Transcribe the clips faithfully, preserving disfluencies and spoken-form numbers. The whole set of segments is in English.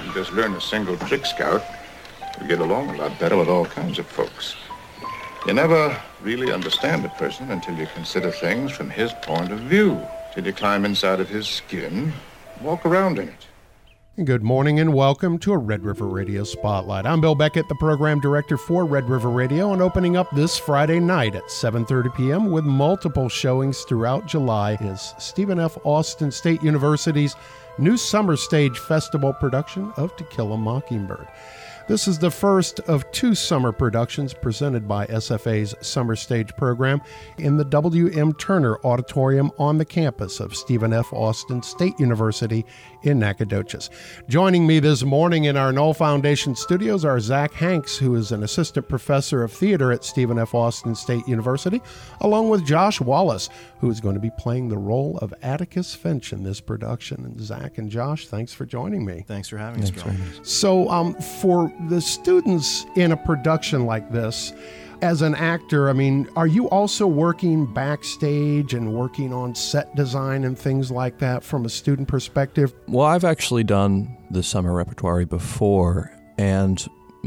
you just learn a single trick, Scout, you get along a lot better with all kinds of folks. You never really understand a person until you consider things from his point of view, till you climb inside of his skin, walk around in it. Good morning and welcome to a Red River Radio Spotlight. I'm Bill Beckett, the program director for Red River Radio, and opening up this Friday night at seven thirty p.m. with multiple showings throughout July is Stephen F. Austin State University's new Summer Stage Festival production of To Kill a Mockingbird. This is the first of two summer productions presented by S F A's Summer Stage program in the W M Turner Auditorium on the campus of Stephen F. Austin State University in Nacogdoches. Joining me this morning in our Knoll Foundation studios are Zach Hanks, who is an assistant professor of theater at Stephen F. Austin State University, along with Josh Wallace, who is going to be playing the role of Atticus Finch in this production. And Zach and Josh, thanks for joining me. Thanks for having us, Bill. So um, for the students in a production like this, as an actor, I mean, are you also working backstage and working on set design and things like that from a student perspective? Well, I've actually done the summer repertoire before, and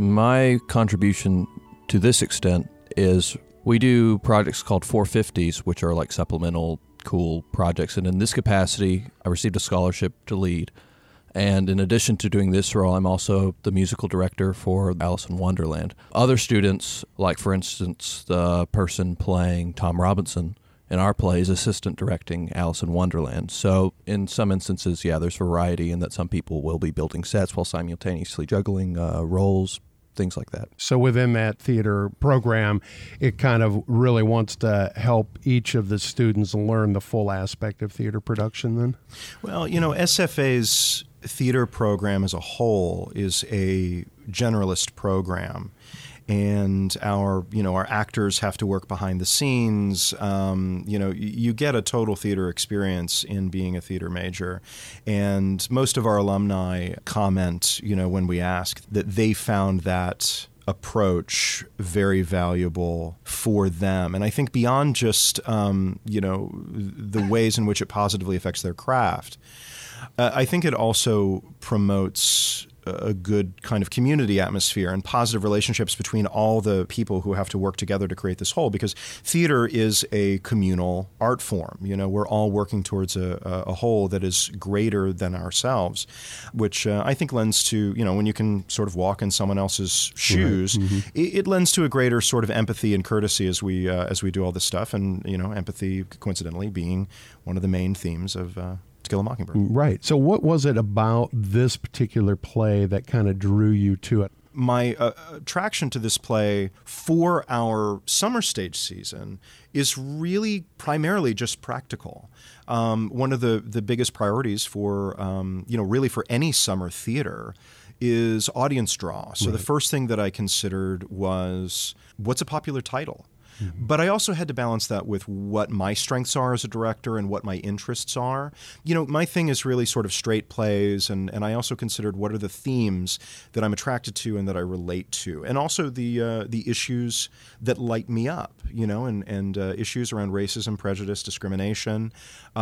my contribution to this extent is we do projects called four fifties, which are like supplemental cool projects, and in this capacity, I received a scholarship to lead. And in addition to doing this role, I'm also the musical director for Alice in Wonderland. Other students, like for instance, the person playing Tom Robinson in our play is assistant directing Alice in Wonderland. So in some instances, yeah, there's variety in that some people will be building sets while simultaneously juggling uh, roles, things like that. So within that theater program, it kind of really wants to help each of the students learn the full aspect of theater production then? Well, you know, S F A's theater program as a whole is a generalist program. And our, you know, our actors have to work behind the scenes. Um, you know, you get a total theater experience in being a theater major. And most of our alumni comment, you know, when we ask, that they found that approach very valuable for them. And I think beyond just, um, you know, the ways in which it positively affects their craft, uh, I think it also promotes a good kind of community atmosphere and positive relationships between all the people who have to work together to create this whole, because theater is a communal art form. You know, we're all working towards a, a whole that is greater than ourselves, which uh, I think lends to, you know, when you can sort of walk in someone else's shoes, right. mm-hmm. it, it lends to a greater sort of empathy and courtesy as we uh, as we do all this stuff. And, you know, empathy, coincidentally, being one of the main themes of uh, To Kill a Mockingbird. Right. So what was it about this particular play that kind of drew you to it? My uh, attraction to this play for our summer stage season is really primarily just practical. Um, one of the, the biggest priorities for, um, you know, really for any summer theater is audience draw. So right. the first thing that I considered was, what's a popular title? But I also had to balance that with what my strengths are as a director and what my interests are. You know, my thing is really sort of straight plays, and, and I also considered what are the themes that I'm attracted to and that I relate to, and also the uh, the issues that light me up, you know, and, and uh, issues around racism, prejudice, discrimination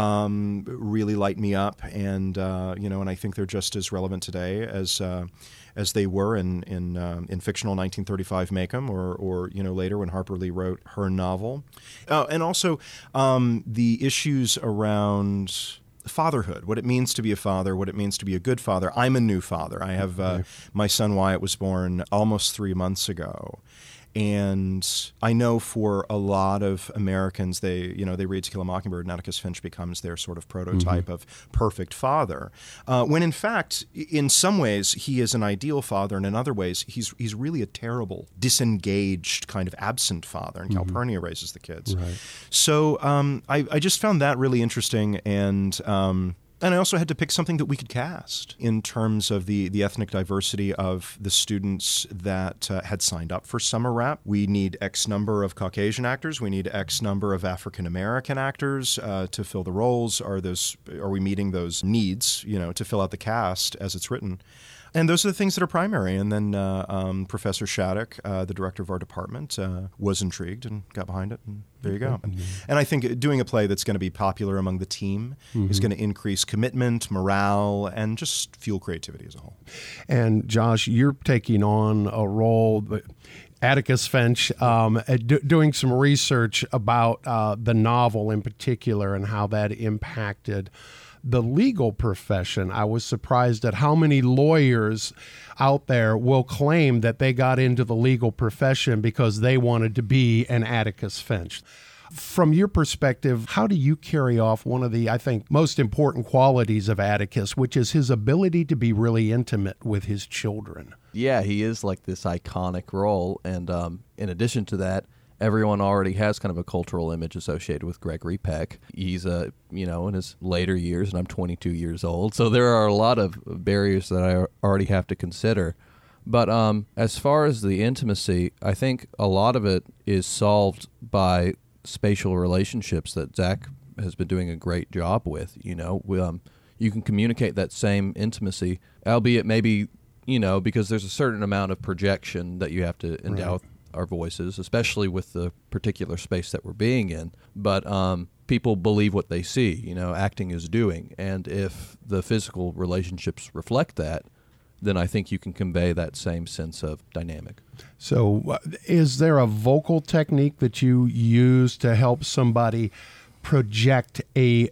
um, really light me up, and, uh, you know, and I think they're just as relevant today as uh, as they were in in, um, in fictional nineteen thirty-five Maycomb, or or you know later when Harper Lee wrote her novel, uh, and also um, the issues around fatherhood, what it means to be a father, what it means to be a good father. I'm a new father. I have uh, my son Wyatt was born almost three months ago. And I know for a lot of Americans, they, you know, they read To Kill a Mockingbird, and Atticus Finch becomes their sort of prototype mm-hmm. of perfect father. Uh, when in fact, in some ways, he is an ideal father, and in other ways, he's he's really a terrible, disengaged, kind of absent father. And mm-hmm. Calpurnia raises the kids. Right. So um, I, I just found that really interesting, and um, And I also had to pick something that we could cast in terms of the, the ethnic diversity of the students that uh, had signed up for Summer Rap. We need X number of Caucasian actors. We need X number of African American actors uh, to fill the roles. Are those are we meeting those needs, you know, to fill out the cast as it's written? And those are the things that are primary. And then uh, um, Professor Shattuck, uh, the director of our department, uh, was intrigued and got behind it. And There you go. And I think doing a play that's going to be popular among the team mm-hmm. is going to increase commitment, morale, and just fuel creativity as a whole. And Josh, you're taking on a role, Atticus Finch, um, d- doing some research about uh, the novel in particular and how that impacted the legal profession. I was surprised at how many lawyers out there will claim that they got into the legal profession because they wanted to be an Atticus Finch. From your perspective, how do you carry off one of the, I think, most important qualities of Atticus, which is his ability to be really intimate with his children? Yeah, he is like this iconic role. And um, in addition to that, everyone already has kind of a cultural image associated with Gregory Peck. He's, uh, you know, in his later years, and I'm twenty-two years old. So there are a lot of barriers that I already have to consider. But um, as far as the intimacy, I think a lot of it is solved by spatial relationships that Zach has been doing a great job with. You know, we, um, you can communicate that same intimacy, albeit maybe, you know, because there's a certain amount of projection that you have to endow Right. with our voices, especially with the particular space that we're being in. But um, people believe what they see, you know, acting is doing. And if the physical relationships reflect that, then I think you can convey that same sense of dynamic. So uh, is there a vocal technique that you use to help somebody project a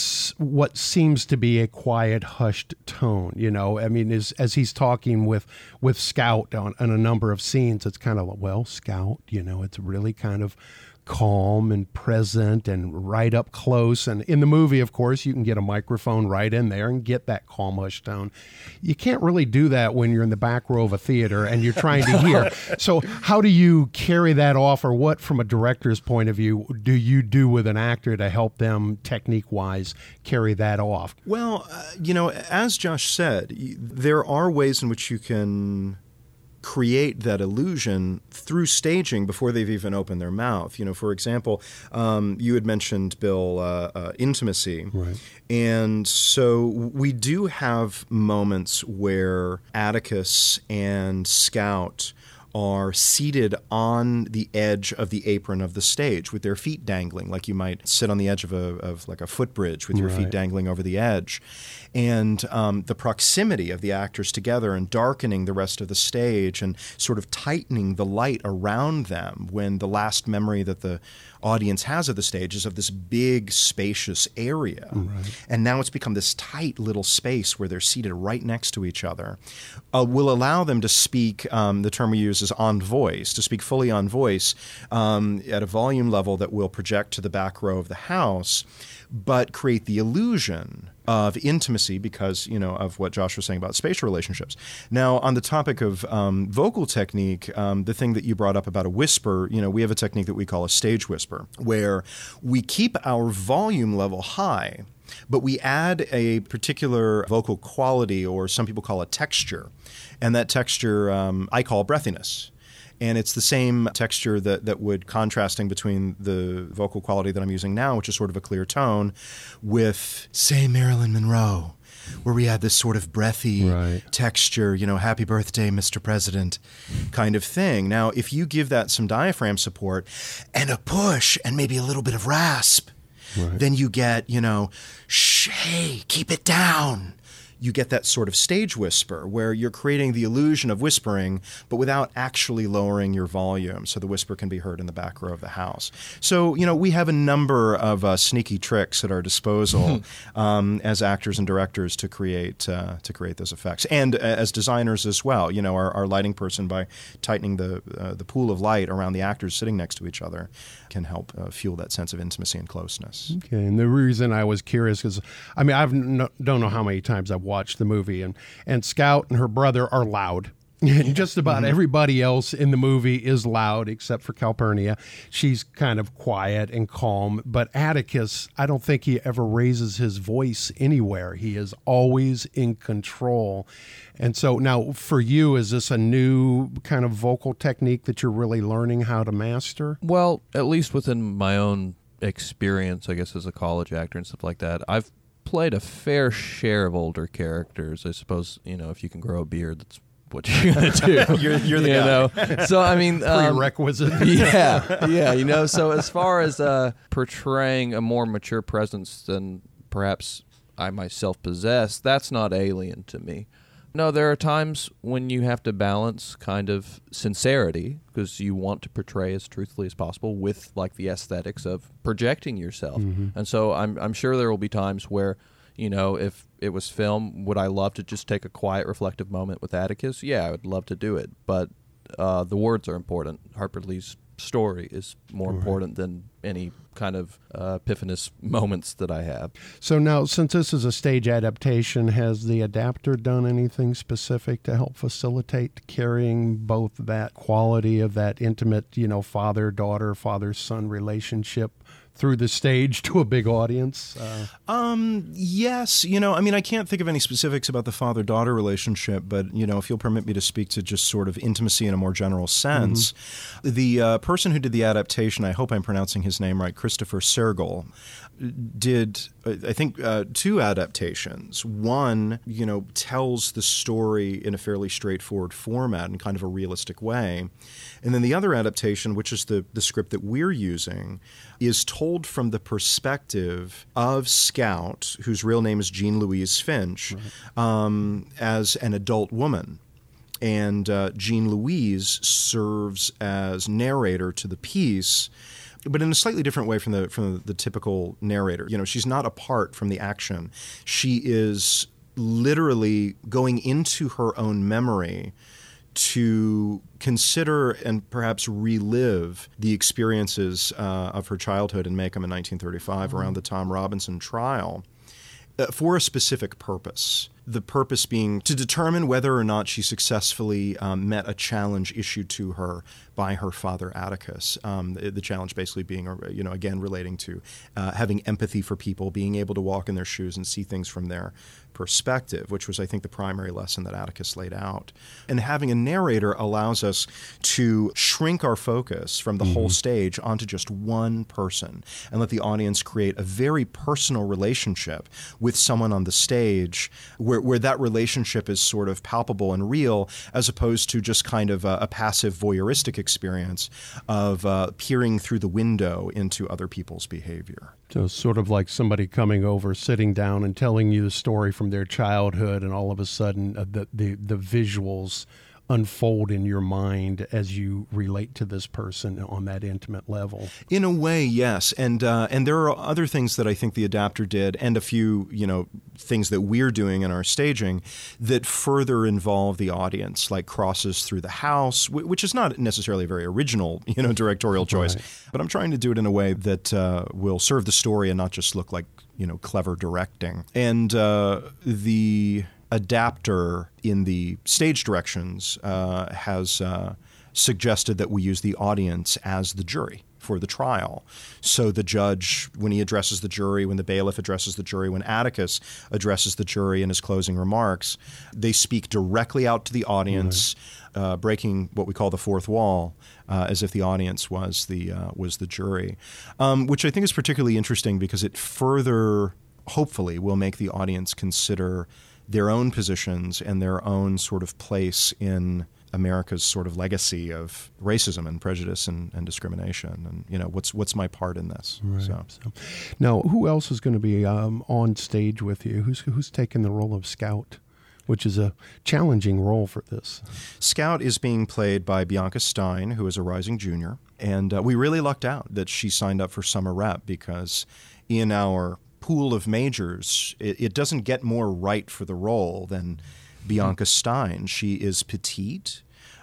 what seems to be a quiet, hushed tone? You know, I mean, as as he's talking with with Scout on, on a number of scenes, it's kind of like, well, Scout, you know, it's really kind of calm and present and right up close. And in the movie, of course, you can get a microphone right in there and get that calm, hushed tone. You can't really do that when you're in the back row of a theater and you're trying to hear. So how do you carry that off, or what, from a director's point of view, do you do with an actor to help them, technique-wise, carry that off? Well, uh, you know, as Josh said, there are ways in which you can create that illusion through staging before they've even opened their mouth. You know, for example, um, you had mentioned, Bill, uh, uh, intimacy. Right. And so we do have moments where Atticus and Scout are seated on the edge of the apron of the stage with their feet dangling, like you might sit on the edge of a of like a footbridge with your Right. feet dangling over the edge. And um, the proximity of the actors together and darkening the rest of the stage and sort of tightening the light around them, when the last memory that the audience has of the stage is of this big, spacious area. Right. And now it's become this tight little space where they're seated right next to each other, uh, will allow them to speak, um, the term we use is on voice, to speak fully on voice um, at a volume level that will project to the back row of the house, but create the illusion of intimacy because, you know, of what Josh was saying about spatial relationships. Now, on the topic of um, vocal technique, um, the thing that you brought up about a whisper, you know, we have a technique that we call a stage whisper, where we keep our volume level high, but we add a particular vocal quality, or some people call it texture. And that texture um, I call breathiness. And it's the same texture that, that would contrasting between the vocal quality that I'm using now, which is sort of a clear tone, with, say, Marilyn Monroe, where we had this sort of breathy Right. texture, you know, happy birthday, Mister President kind of thing. Now, if you give that some diaphragm support and a push and maybe a little bit of rasp, Right. then you get, you know, shh, hey, keep it down. You get that sort of stage whisper where you're creating the illusion of whispering, but without actually lowering your volume, so the whisper can be heard in the back row of the house. So, you know, we have a number of uh, sneaky tricks at our disposal um, as actors and directors to create uh, to create those effects, and uh, as designers as well. You know, our, our lighting person, by tightening the uh, the pool of light around the actors sitting next to each other, can help uh, fuel that sense of intimacy and closeness. Okay, and the reason I was curious is, I mean, I no, don't know how many times I've watched the movie, and, and Scout and her brother are loud. And just about mm-hmm. everybody else in the movie is loud except for Calpurnia. She's kind of quiet and calm. But Atticus, I don't think he ever raises his voice anywhere. He is always in control. And so now for you, is this a new kind of vocal technique that you're really learning how to master? Well, at least within my own experience, I guess, as a college actor and stuff like that, I've played a fair share of older characters. I suppose, you know, if you can grow a beard, that's what you're going to do. you're, you're the you guy. know? So, I mean... Um, Prerequisite. yeah, yeah, you know, so as far as uh, portraying a more mature presence than perhaps I myself possess, that's not alien to me. No, there are times when you have to balance kind of sincerity because you want to portray as truthfully as possible with like the aesthetics of projecting yourself. Mm-hmm. And so I'm I'm sure there will be times where, you know, if it was film, would I love to just take a quiet, reflective moment with Atticus? Yeah, I would love to do it. But uh, the words are important. Harper Lee's story is more right. important than any kind of uh, epiphanous moments that I have. So now, since this is a stage adaptation, has the adapter done anything specific to help facilitate carrying both that quality of that intimate, you know, father-daughter, father-son relationship through the stage to a big audience? Uh, um, yes. You know, I mean, I can't think of any specifics about the father-daughter relationship, but, you know, if you'll permit me to speak to just sort of intimacy in a more general sense, mm-hmm. the uh, person who did the adaptation, I hope I'm pronouncing his name right, Christopher Sergel, did, I think, uh, two adaptations. One, you know, tells the story in a fairly straightforward format in kind of a realistic way. And then the other adaptation, which is the, the script that we're using, is told from the perspective of Scout, whose real name is Jean Louise Finch, right. um, as an adult woman. And uh, Jean Louise serves as narrator to the piece, but in a slightly different way from the from the typical narrator. You know, she's not apart from the action. She is literally going into her own memory to consider and perhaps relive the experiences uh, of her childhood in Macomb in nineteen thirty-five mm-hmm. around the Tom Robinson trial uh, for a specific purpose. The purpose being to determine whether or not she successfully um, met a challenge issued to her by her father Atticus. Um, the, the challenge basically being, you know, again relating to uh, having empathy for people, being able to walk in their shoes and see things from their perspective, which was, I think, the primary lesson that Atticus laid out. And having a narrator allows us to shrink our focus from the mm-hmm. whole stage onto just one person and let the audience create a very personal relationship with someone on the stage where, where that relationship is sort of palpable and real, as opposed to just kind of a, a passive voyeuristic experience of uh, peering through the window into other people's behavior. So sort of like somebody coming over, sitting down and telling you the story from their childhood, and all of a sudden uh, the, the the visuals unfold in your mind as you relate to this person on that intimate level. In a way, yes. And uh, and there are other things that I think the adapter did, and a few, you know, things that we're doing in our staging that further involve the audience, like crosses through the house, which is not necessarily a very original, you know, directorial choice. Right. But I'm trying to do it in a way that uh, will serve the story and not just look like, you know, clever directing. And uh, the adapter in the stage directions uh, has uh, suggested that we use the audience as the jury for the trial. So the judge, when he addresses the jury, when the bailiff addresses the jury, when Atticus addresses the jury in his closing remarks, they speak directly out to the audience, mm-hmm. uh, breaking what we call the fourth wall, uh, as if the audience was the uh, was the jury, um, which I think is particularly interesting because it further, hopefully, will make the audience consider their own positions and their own sort of place in America's sort of legacy of racism and prejudice and, and discrimination. And, you know, what's what's my part in this? Right. So. So, now, who else is going to be um, on stage with you? Who's who's taking the role of Scout, which is a challenging role for this? Scout is being played by Bianca Stein, who is a rising junior. And uh, we really lucked out that she signed up for summer rep, because in our pool of majors, it, it doesn't get more right for the role than Bianca Stein. She is petite.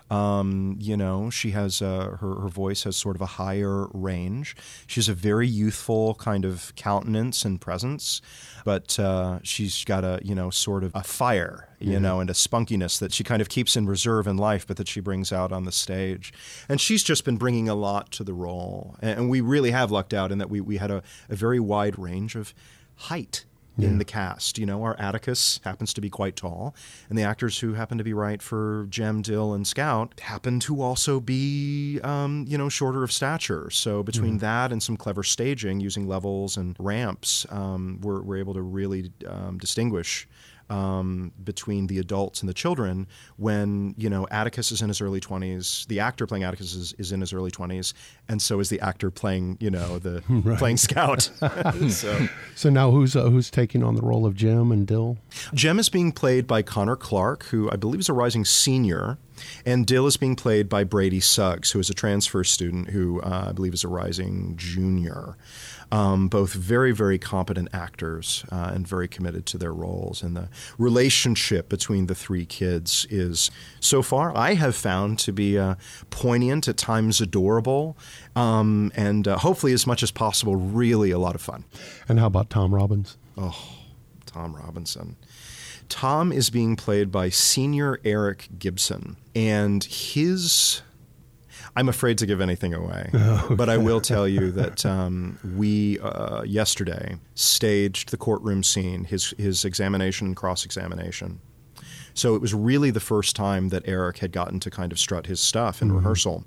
Um, you know, she has uh, her her voice has sort of a higher range. She has a very youthful kind of countenance and presence, but uh, she's got a you know sort of a fire, you mm-hmm. know, and a spunkiness that she kind of keeps in reserve in life, but that she brings out on the stage. And she's just been bringing a lot to the role, and we really have lucked out in that we we had a, a very wide range of height in yeah. the cast. You know, our Atticus happens to be quite tall, and the actors who happen to be right for Jem, Dill, and Scout happen to also be, um, you know, shorter of stature. So between mm-hmm. that and some clever staging using levels and ramps, um, we're, we're able to really um, distinguish um, between the adults and the children when, you know, Atticus is in his early twenties, the actor playing Atticus is, is in his early twenties, and so is the actor playing, you know, the right. playing Scout. so. so now who's uh, who's taking on the role of Jem and Dill? Jem is being played by Connor Clark, who I believe is a rising senior, and Dill is being played by Brady Suggs, who is a transfer student who uh, I believe is a rising junior. Um, both very, very competent actors uh, and very committed to their roles. And the relationship between the three kids is, so far, I have found to be uh, poignant, at times adorable, um, and uh, hopefully as much as possible, really a lot of fun. And how about Tom Robbins? Oh, Tom Robinson. Tom is being played by senior Eric Gibson, and his... I'm afraid to give anything away, oh, but I will tell you that um, we uh, yesterday staged the courtroom scene, his his examination and cross-examination. So it was really the first time that Eric had gotten to kind of strut his stuff in mm-hmm. rehearsal.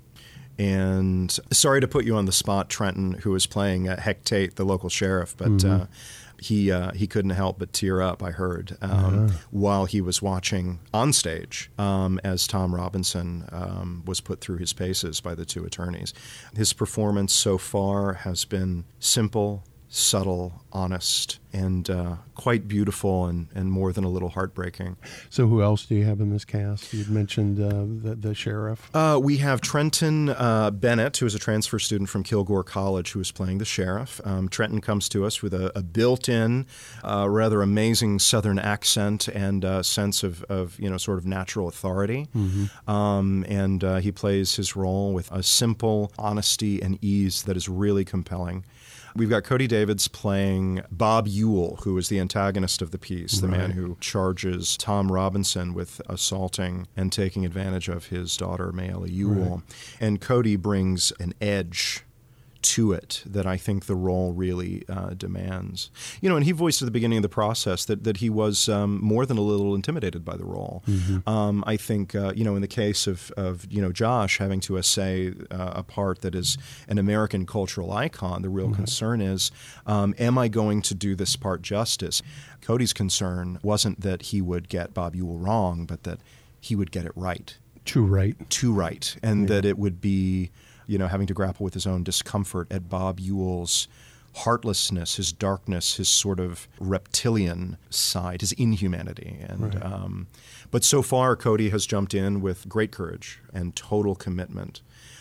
And sorry to put you on the spot, Trenton, who was playing uh, Heck Tate, the local sheriff, but mm-hmm. uh, he uh, he couldn't help but tear up, I heard, um, uh-huh. while he was watching on stage um, as Tom Robinson um, was put through his paces by the two attorneys. His performance so far has been simple, subtle, honest, and uh, quite beautiful and, and more than a little heartbreaking. So who else do you have in this cast? You mentioned uh, the, the sheriff. Uh, we have Trenton uh, Bennett, who is a transfer student from Kilgore College, who is playing the sheriff. Um, Trenton comes to us with a, a built-in, uh, rather amazing Southern accent and a sense of, of, you know, sort of natural authority. Mm-hmm. Um, and uh, he plays his role with a simple honesty and ease that is really compelling. We've got Cody Davids playing Bob Ewell, who is the antagonist of the piece, the right. man who charges Tom Robinson with assaulting and taking advantage of his daughter, Mayella Ewell. Right. And Cody brings an edge to it that I think the role really uh, demands. You know, and he voiced at the beginning of the process that, that he was um, more than a little intimidated by the role. Mm-hmm. Um, I think, uh, you know, in the case of, of you know, Josh having to essay uh, a part that is an American cultural icon, the real mm-hmm. concern is, um, am I going to do this part justice? Cody's concern wasn't that he would get Bob Ewell wrong, but that he would get it right. Too right. Too right. And yeah. that it would be... you know, having to grapple with his own discomfort at Bob Ewell's heartlessness, his darkness, his sort of reptilian side, his inhumanity. And right. um, but so far, Cody has jumped in with great courage and total commitment.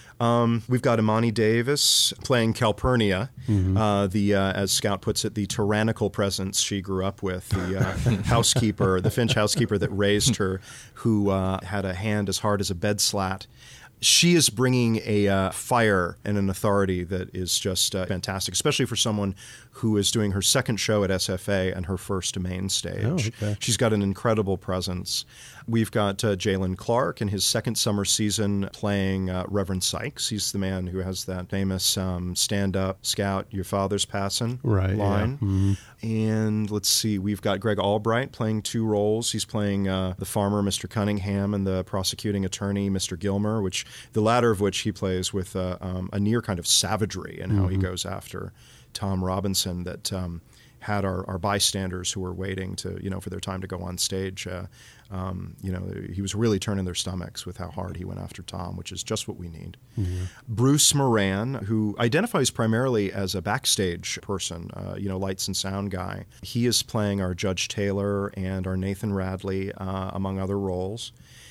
Um, we've got Imani Davis playing Calpurnia, mm-hmm. uh, the uh, as Scout puts it, the tyrannical presence she grew up with, the uh, housekeeper, the Finch housekeeper that raised her, who uh, had a hand as hard as a bed slat. She is bringing a uh, fire and an authority that is just uh, fantastic, especially for someone who is doing her second show at S F A and her first main stage. Oh, okay. She's got an incredible presence. We've got uh, Jalen Clark in his second summer season playing uh, Reverend Sykes. He's the man who has that famous um, stand-up, Scout, your father's passing right, line. Yeah. Mm-hmm. And let's see, we've got Greg Albright playing two roles. He's playing uh, the farmer, Mister Cunningham, and the prosecuting attorney, Mister Gilmer, which the latter of which he plays with uh, um, a near kind of savagery in how mm-hmm. he goes after Tom Robinson that um, had our, our bystanders who were waiting to, you know, for their time to go on stage. Uh, um, you know, he was really turning their stomachs with how hard he went after Tom, which is just what we need. Mm-hmm. Bruce Moran, who identifies primarily as a backstage person, uh, you know, lights and sound guy. He is playing our Judge Taylor and our Nathan Radley, uh, among other roles.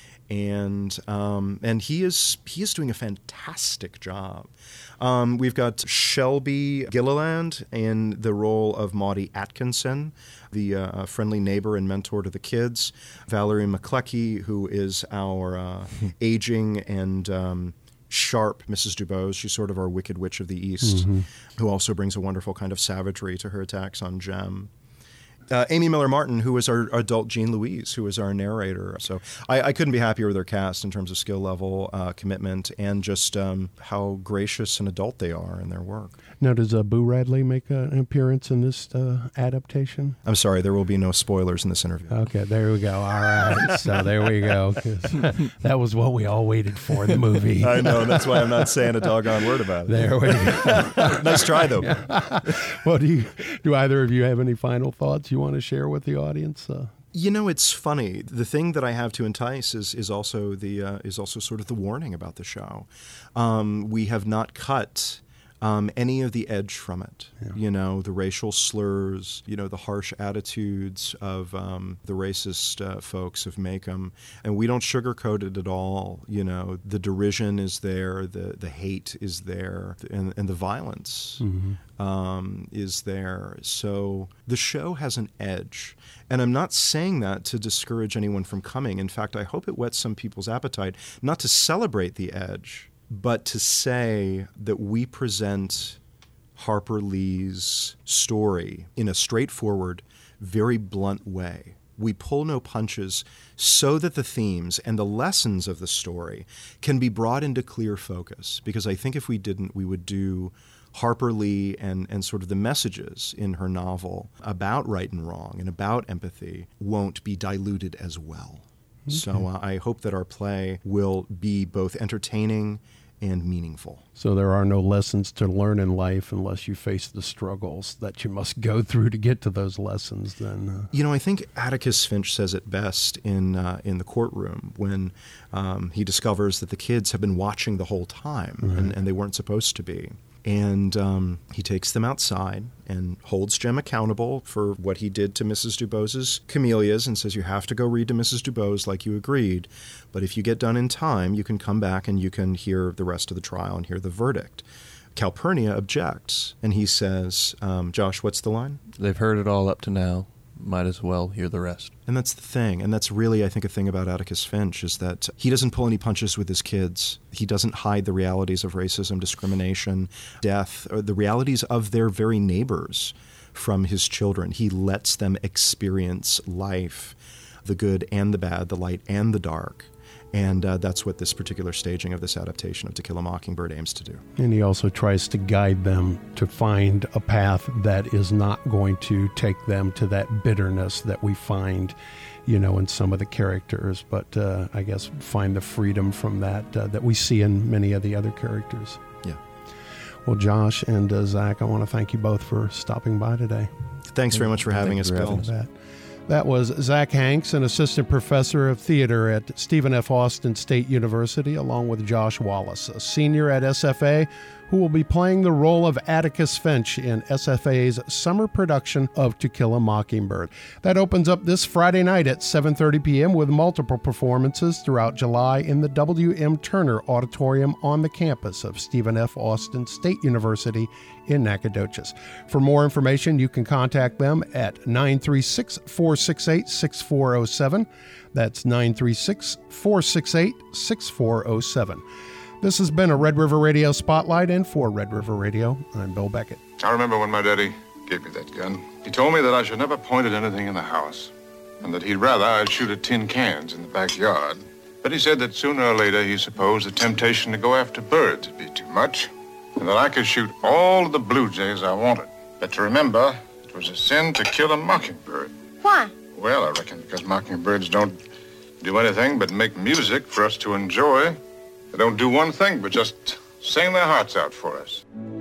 And um, and he is he is doing a fantastic job. Um, we've got Shelby Gilliland in the role of Maudie Atkinson, the uh, friendly neighbor and mentor to the kids. Valerie McCleckey, who is our uh, aging and um, sharp Missus Dubose. She's sort of our Wicked Witch of the East, mm-hmm. who also brings a wonderful kind of savagery to her attacks on Jem. Uh, Amy Miller-Martin, who is our adult Jean Louise, who is our narrator. So I, I couldn't be happier with their cast in terms of skill level, uh, commitment, and just um, how gracious and adult they are in their work. Now, does uh, Boo Radley make uh, an appearance in this uh, adaptation? I'm sorry, there will be no spoilers in this interview. Okay, there we go. All right, so there we go. 'Cause that was what we all waited for in the movie. I know, that's why I'm not saying a doggone word about it. There we go. Nice try, though. Well, do you, do either of you have any final thoughts you want to share with the audience? Uh, You know, it's funny. The thing that I have to entice is is also the uh, is also sort of the warning about the show. Um, we have not cut um, any of the edge from it. Yeah. You know, the racial slurs, you know, the harsh attitudes of um, the racist uh, folks of Macomb, and we don't sugarcoat it at all. You know, the derision is there, the the hate is there, and and the violence mm-hmm. um, is there. So the show has an edge. And I'm not saying that to discourage anyone from coming. In fact, I hope it whets some people's appetite, not to celebrate the edge, but to say that we present Harper Lee's story in a straightforward, very blunt way. We pull no punches so that the themes and the lessons of the story can be brought into clear focus. Because I think if we didn't, we would do Harper Lee and, and sort of the messages in her novel about right and wrong and about empathy won't be diluted as well. Okay. So uh, I hope that our play will be both entertaining and meaningful. So there are no lessons to learn in life unless you face the struggles that you must go through to get to those lessons. Then, uh... you know, I think Atticus Finch says it best in uh, in the courtroom when um, he discovers that the kids have been watching the whole time mm-hmm. and, and they weren't supposed to be. And um, he takes them outside and holds Jem accountable for what he did to Missus Dubos's camellias and says, you have to go read to Missus Dubose like you agreed. But if you get done in time, you can come back and you can hear the rest of the trial and hear the verdict. Calpurnia objects, and he says, um, Josh, what's the line? They've heard it all up to now. Might as well hear the rest. And that's the thing. And that's really, I think, a thing about Atticus Finch is that he doesn't pull any punches with his kids. He doesn't hide the realities of racism, discrimination, death, or the realities of their very neighbors from his children. He lets them experience life, the good and the bad, the light and the dark. And uh, that's what this particular staging of this adaptation of To Kill a Mockingbird aims to do. And he also tries to guide them to find a path that is not going to take them to that bitterness that we find, you know, in some of the characters, but uh, I guess find the freedom from that uh, that we see in many of the other characters. Yeah. Well, Josh and uh, Zach, I want to thank you both for stopping by today. Thanks very much for having us, Bill. That was Zach Hanks, an assistant professor of theater at Stephen F. Austin State University, along with Josh Wallace, a senior at S F A, who will be playing the role of Atticus Finch in S F A's summer production of To Kill a Mockingbird. That opens up this Friday night at seven thirty p.m. with multiple performances throughout July in the W M Turner Auditorium on the campus of Stephen F. Austin State University in Nacogdoches. For more information, you can contact them at nine three six, four six eight, six four zero seven. That's nine three six, four six eight, six four zero seven. This has been a Red River Radio Spotlight, and for Red River Radio, I'm Bill Beckett. I remember when my daddy gave me that gun. He told me that I should never point at anything in the house, and that he'd rather I'd shoot at tin cans in the backyard. But he said that sooner or later he supposed the temptation to go after birds would be too much, and that I could shoot all of the blue jays I wanted. But to remember, it was a sin to kill a mockingbird. Why? Well, I reckon because mockingbirds don't do anything but make music for us to enjoy. They don't do one thing but just sing their hearts out for us.